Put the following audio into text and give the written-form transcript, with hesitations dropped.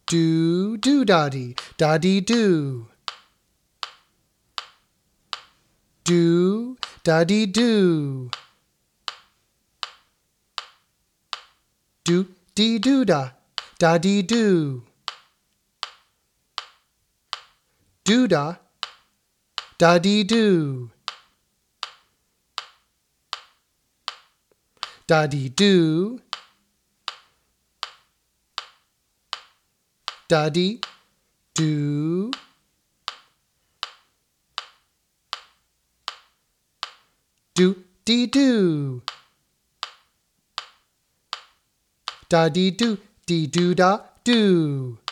Do do daddy, daddy do. Do daddy do. Do dee doo da, daddy do. Do da, daddy do. Daddy do. Daddy do. Do dee do. Daddy do dee doo da do.